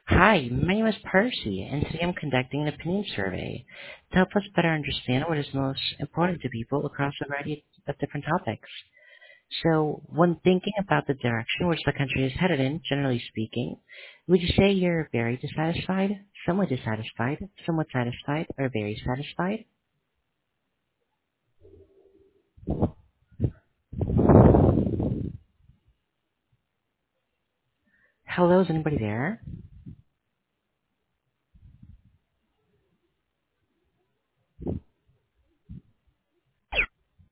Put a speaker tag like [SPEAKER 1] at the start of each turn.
[SPEAKER 1] Hi, my name is Percy, and today I'm conducting an opinion survey to help us better understand what is most important to people across a variety of different topics. So, when thinking about the direction which the country is headed in, generally speaking, would you say you're very dissatisfied, somewhat satisfied, or very satisfied? Hello, is anybody there?